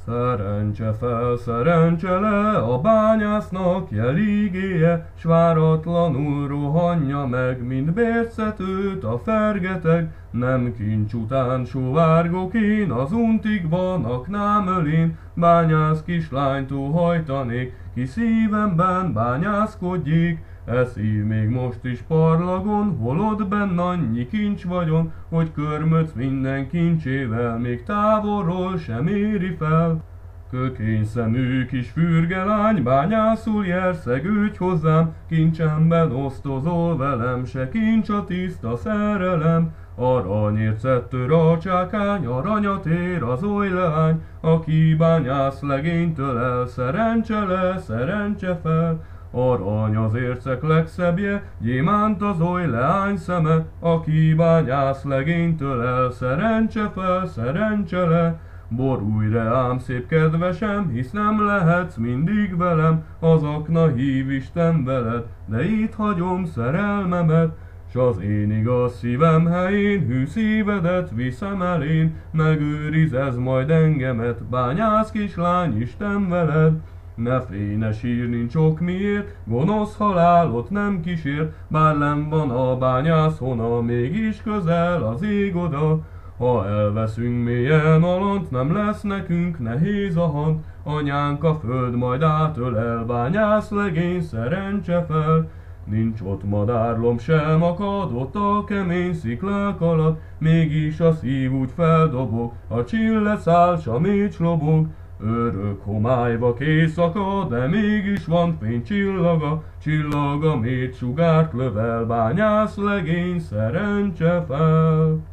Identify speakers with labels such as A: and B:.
A: Szerencse fel, szerencse le, a bányásznak jeligéje, s váratlanul rohanja meg, mint bércetőt a fergeteg. Nem kincs után sovárgok én, az untikban aknám ölén, bányász kislányt óhajtanék, ki szívemben bányászkodjék. E szív még most is parlagon, holott benn annyi kincs vagyon, hogy körmöc minden kincsével, még távolról sem éri fel. Kökény szemű kis fürgelány, bányászul jerszegődj hozzám, kincsemben osztozol velem, se kincs a tiszta szerelem. Aranyért szettő a csákány, aranyat ér az oly leány, aki bányász legénytől el, szerencse le, szerencse fel. Arany az ércek legszebbje, gyémánt az oly leány szeme, aki bányász legénytől el, szerencse fel, szerencse le. Borulj reám, szép kedvesem, hisz nem lehetsz mindig velem, az akna hív Isten veled, de itt hagyom szerelmemet. S az én igaz szívem helyén, hű szívedet viszem elén, megőriz ez majd engemet, bányász kislány, Isten veled. Ne félj, ne sír, nincs ok miért, gonosz halálot nem kísér, bár lenn van a bányász hona, mégis közel az ég oda. Ha elveszünk mélyen alant, nem lesz nekünk nehéz a hand, anyánk a föld majd átölel, bányász legény, szerencse fel. Nincs ott madárlom sem akad, ott a kemény sziklák alatt, mégis a szív úgy feldobog, a csill leszáll, s a mécs lobog. Örök homályba készaka, de mégis van fénycsillaga, csillag a mécs sugárt lövel, bányász legény, szerencse fel.